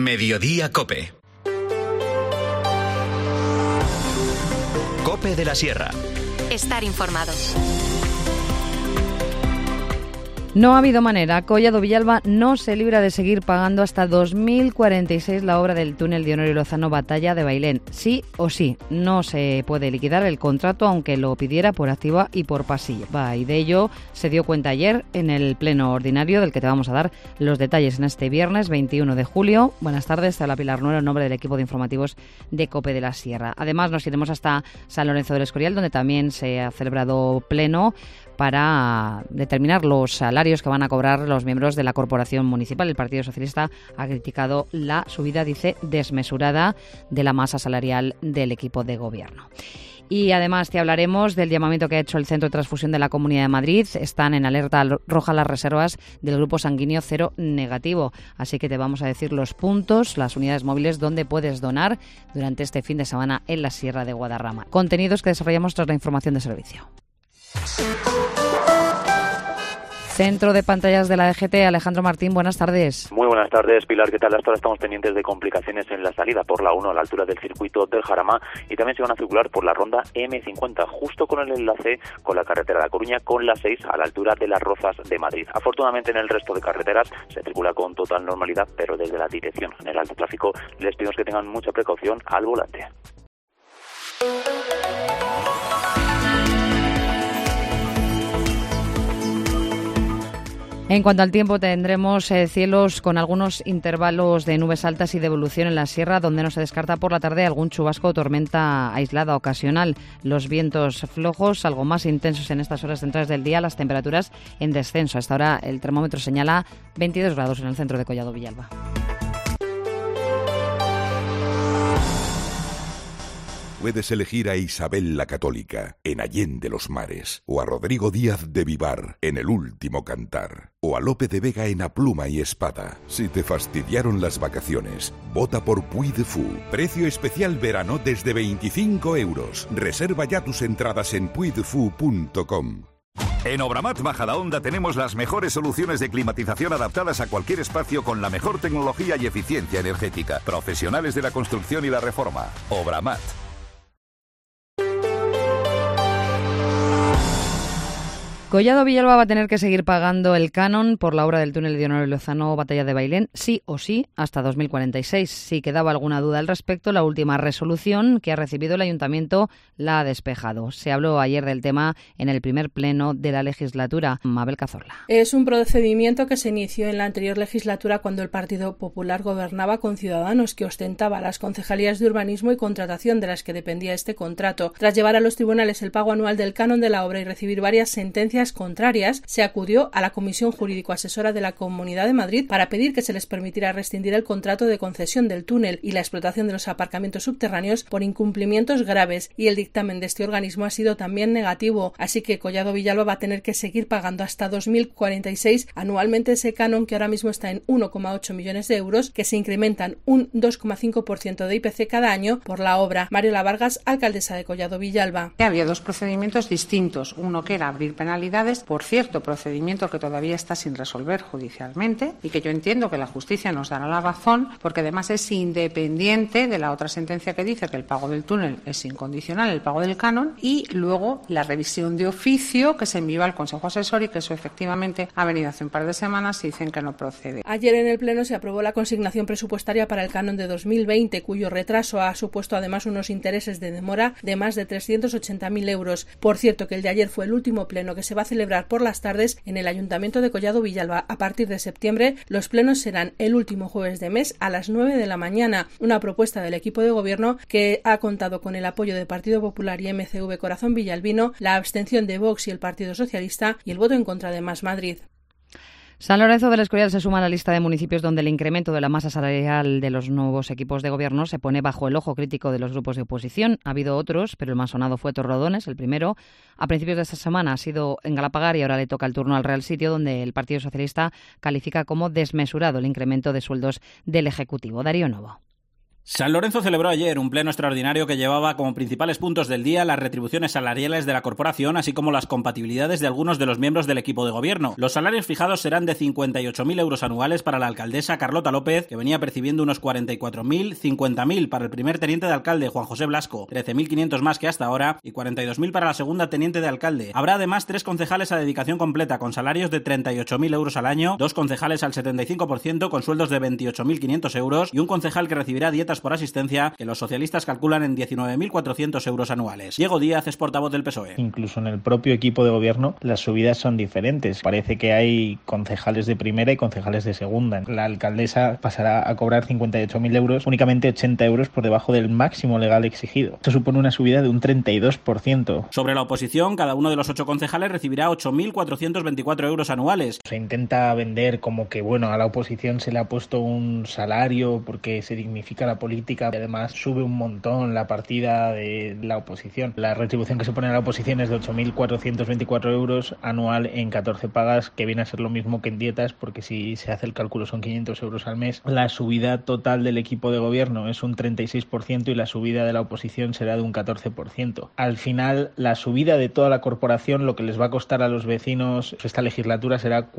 Mediodía Cope. Cope de la Sierra. Estar informado. No ha habido manera. Collado Villalba no se libra de seguir pagando hasta 2046 la obra del túnel de Honorio Lozano Batalla de Bailén. Sí o sí, no se puede liquidar el contrato aunque lo pidiera por activa y por pasiva. Y de ello se dio cuenta ayer en el pleno ordinario, del que te vamos a dar los detalles en este viernes 21 de julio. Buenas tardes, te habla Pilar Nuero en nombre del equipo de informativos de COPE de la Sierra. Además nos iremos hasta San Lorenzo del Escorial, donde también se ha celebrado pleno para determinar los salarios que van a cobrar los miembros de la corporación municipal. El Partido Socialista ha criticado la subida, dice, desmesurada de la masa salarial del equipo de gobierno. Y además te hablaremos del llamamiento que ha hecho el Centro de Transfusión de la Comunidad de Madrid. Están en alerta roja las reservas del grupo sanguíneo cero negativo. Así que te vamos a decir los puntos, las unidades móviles donde puedes donar durante este fin de semana en la Sierra de Guadarrama. Contenidos que desarrollamos tras la información de servicio. Centro de Pantallas de la DGT, Alejandro Martín, buenas tardes. Muy buenas tardes, Pilar, ¿qué tal? Hasta ahora estamos pendientes de complicaciones en la salida por la 1 a la altura del circuito del Jarama y también se van a circular por la ronda M50, justo con el enlace con la carretera de La Coruña, con la 6 a la altura de Las Rozas de Madrid. Afortunadamente en el resto de carreteras se circula con total normalidad, pero desde la Dirección General de Tráfico les pedimos que tengan mucha precaución al volante. En cuanto al tiempo, tendremos cielos con algunos intervalos de nubes altas y de evolución en la sierra, donde no se descarta por la tarde algún chubasco o tormenta aislada ocasional. Los vientos flojos, algo más intensos en estas horas centrales del día, las temperaturas en descenso. Hasta ahora el termómetro señala 22 grados en el centro de Collado Villalba. Puedes elegir a Isabel la Católica en Allende los Mares, o a Rodrigo Díaz de Vivar en El Último Cantar, o a Lope de Vega en A Pluma y Espada. Si te fastidiaron las vacaciones, vota por Puy de Fou. Precio especial verano desde 25 euros. Reserva ya tus entradas en puydefou.com. En Obramat Majadahonda tenemos las mejores soluciones de climatización adaptadas a cualquier espacio con la mejor tecnología y eficiencia energética. Profesionales de la construcción y la reforma. Obramat. Collado Villalba va a tener que seguir pagando el canon por la obra del túnel de Honorio Lozano Batalla de Bailén, sí o sí, hasta 2046. Si quedaba alguna duda al respecto, la última resolución que ha recibido el Ayuntamiento la ha despejado. Se habló ayer del tema en el primer pleno de la legislatura. Mabel Cazorla. Es un procedimiento que se inició en la anterior legislatura cuando el Partido Popular gobernaba con Ciudadanos, que ostentaba las concejalías de urbanismo y contratación de las que dependía este contrato. Tras llevar a los tribunales el pago anual del canon de la obra y recibir varias sentencias contrarias, se acudió a la Comisión Jurídico-Asesora de la Comunidad de Madrid para pedir que se les permitiera rescindir el contrato de concesión del túnel y la explotación de los aparcamientos subterráneos por incumplimientos graves, y el dictamen de este organismo ha sido también negativo, así que Collado Villalba va a tener que seguir pagando hasta 2046 anualmente ese canon, que ahora mismo está en 1,8 millones de euros, que se incrementan un 2,5% de IPC cada año por la obra. Mariola Vargas, alcaldesa de Collado Villalba. Había dos procedimientos distintos, uno que era abrir penalidades, por cierto, procedimiento que todavía está sin resolver judicialmente y que yo entiendo que la justicia nos dará la razón, porque además es independiente de la otra sentencia que dice que el pago del túnel es incondicional, el pago del canon, y luego la revisión de oficio que se envió al Consejo Asesor y que eso efectivamente ha venido hace un par de semanas y dicen que no procede. Ayer en el Pleno se aprobó la consignación presupuestaria para el canon de 2020, cuyo retraso ha supuesto además unos intereses de demora de más de 380.000 euros. Por cierto, que el de ayer fue el último pleno que se va a celebrar por las tardes en el Ayuntamiento de Collado Villalba. A partir de septiembre, los plenos serán el último jueves de mes a las 9 de la mañana. Una propuesta del equipo de gobierno que ha contado con el apoyo del Partido Popular y MCV Corazón Villalbino, la abstención de Vox y el Partido Socialista y el voto en contra de Más Madrid. San Lorenzo del Escorial se suma a la lista de municipios donde el incremento de la masa salarial de los nuevos equipos de gobierno se pone bajo el ojo crítico de los grupos de oposición. Ha habido otros, pero el más sonado fue Torrelodones, el primero. A principios de esta semana ha sido en Galapagar y ahora le toca el turno al Real Sitio, donde el Partido Socialista califica como desmesurado el incremento de sueldos del Ejecutivo. Darío Novo. San Lorenzo celebró ayer un pleno extraordinario que llevaba como principales puntos del día las retribuciones salariales de la corporación, así como las compatibilidades de algunos de los miembros del equipo de gobierno. Los salarios fijados serán de 58.000 euros anuales para la alcaldesa Carlota López, que venía percibiendo unos 44.000, 50.000 para el primer teniente de alcalde Juan José Blasco, 13.500 más que hasta ahora, y 42.000 para la segunda teniente de alcalde. Habrá además 3 concejales a dedicación completa con salarios de 38.000 euros al año, 2 concejales al 75% con sueldos de 28.500 euros y un concejal que recibirá dietas por asistencia que los socialistas calculan en 19.400 euros anuales. Diego Díaz es portavoz del PSOE. Incluso en el propio equipo de gobierno las subidas son diferentes. Parece que hay concejales de primera y concejales de segunda. La alcaldesa pasará a cobrar 58.000 euros, únicamente 80 euros por debajo del máximo legal exigido. Esto supone una subida de un 32%. Sobre la oposición, cada uno de los 8 concejales recibirá 8.424 euros anuales. Se intenta vender como que, bueno, a la oposición se le ha puesto un salario porque se dignifica la política. Además, sube un montón la partida de la oposición. La retribución que se pone a la oposición es de 8.424 euros anual en 14 pagas, que viene a ser lo mismo que en dietas, porque si se hace el cálculo son 500 euros al mes. La subida total del equipo de gobierno es un 36% y la subida de la oposición será de un 14%. Al final, la subida de toda la corporación, lo que les va a costar a los vecinos esta legislatura será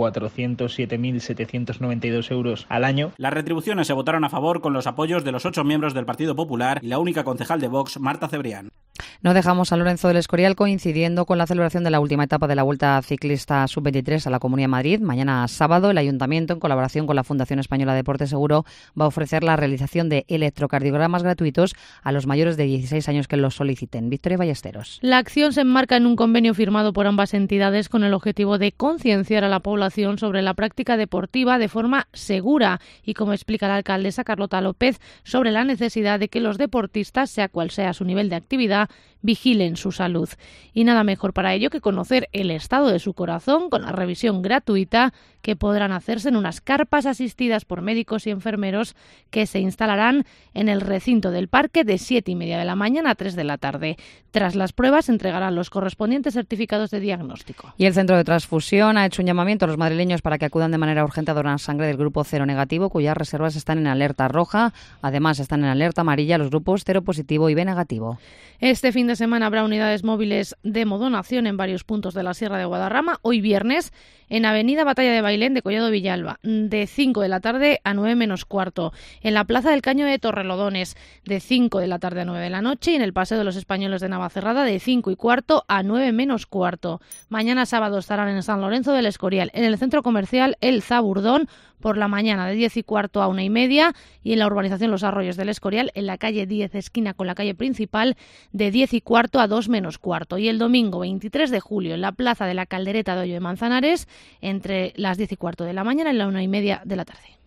407.792 euros al año. Las retribuciones se votaron a favor con los apoyos de los 8 miembros del Partido Popular y la única concejal de Vox, Marta Cebrián. No dejamos San Lorenzo del Escorial coincidiendo con la celebración de la última etapa de la Vuelta Ciclista Sub-23 a la Comunidad de Madrid. Mañana sábado, el Ayuntamiento, en colaboración con la Fundación Española de Deporte Seguro, va a ofrecer la realización de electrocardiogramas gratuitos a los mayores de 16 años que los soliciten. Victoria Ballesteros. La acción se enmarca en un convenio firmado por ambas entidades con el objetivo de concienciar a la población sobre la práctica deportiva de forma segura y, como explica la alcaldesa Carlota López, sobre la necesidad de que los deportistas, sea cual sea su nivel de actividad, vigilen su salud. Y nada mejor para ello que conocer el estado de su corazón con la revisión gratuita que podrán hacerse en unas carpas asistidas por médicos y enfermeros que se instalarán en el recinto del parque de 7:30 de la mañana a 3 de la tarde. Tras las pruebas entregarán los correspondientes certificados de diagnóstico. Y el Centro de Transfusión ha hecho un llamamiento a los madrileños para que acudan de manera urgente a donar sangre del grupo cero negativo, cuyas reservas están en alerta roja. Además, están en alerta amarilla los grupos cero positivo y B negativo. Este fin de semana habrá unidades móviles de hemodonación en varios puntos de la Sierra de Guadarrama. Hoy viernes, en Avenida Batalla de Bailén de Collado Villalba, de 5 de la tarde a 9 menos cuarto. En la Plaza del Caño de Torrelodones, de 5 de la tarde a 9 de la noche. Y en el Paseo de los Españoles de Navacerrada, de 5 y cuarto a 9 menos cuarto. Mañana sábado estarán en San Lorenzo del Escorial, en el centro comercial El Zaburdón, por la mañana de 10 y cuarto a 1:30, y en la urbanización Los Arroyos del Escorial, en la calle 10, esquina con la calle principal, de 10 y cuarto a 2 menos cuarto. Y el domingo 23 de julio, en la Plaza de la Caldereta de Hoyo de Manzanares, entre las 10 y cuarto de la mañana y la 1:30 de la tarde.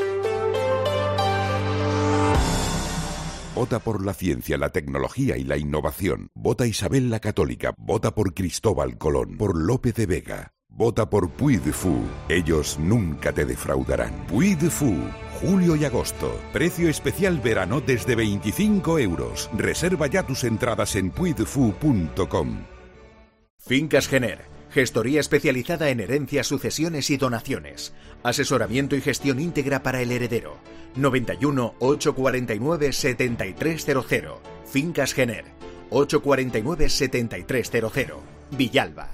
Vota por la ciencia, la tecnología y la innovación. Vota Isabel la Católica. Vota por Cristóbal Colón. Por Lope de Vega. Vota por Puy de Fou. Ellos nunca te defraudarán. Puy de Fou. Julio y agosto. Precio especial verano desde 25 euros. Reserva ya tus entradas en puydefou.com. Fincas Gener. Gestoría especializada en herencias, sucesiones y donaciones. Asesoramiento y gestión íntegra para el heredero. 91 849 7300. Fincas Gener. 849 7300. Villalba.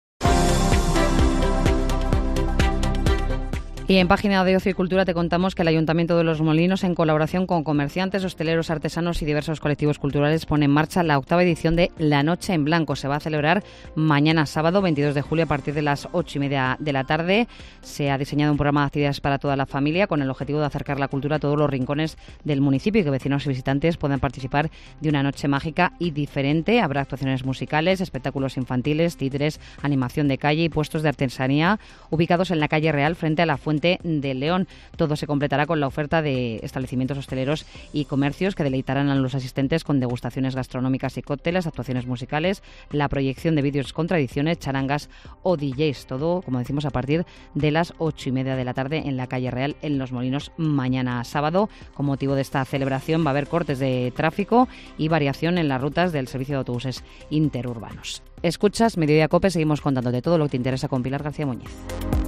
Y en página de Ocio y Cultura te contamos que el Ayuntamiento de Los Molinos, en colaboración con comerciantes, hosteleros, artesanos y diversos colectivos culturales, pone en marcha la 8ª edición de La Noche en Blanco. Se va a celebrar mañana sábado 22 de julio a partir de las 8:30 de la tarde. Se ha diseñado un programa de actividades para toda la familia con el objetivo de acercar la cultura a todos los rincones del municipio y que vecinos y visitantes puedan participar de una noche mágica y diferente. Habrá actuaciones musicales, espectáculos infantiles, títeres, animación de calle y puestos de artesanía ubicados en la calle Real frente a la Fuente de León. Todo se completará con la oferta de establecimientos hosteleros y comercios que deleitarán a los asistentes con degustaciones gastronómicas y cócteles, actuaciones musicales, la proyección de vídeos con tradiciones, charangas o DJs. Todo, como decimos, a partir de las 8:30 de la tarde en la calle Real, en Los Molinos, mañana sábado. Con motivo de esta celebración va a haber cortes de tráfico y variación en las rutas del servicio de autobuses interurbanos. Escuchas Mediodía COPE, seguimos contándote todo lo que te interesa con Pilar García Muñiz.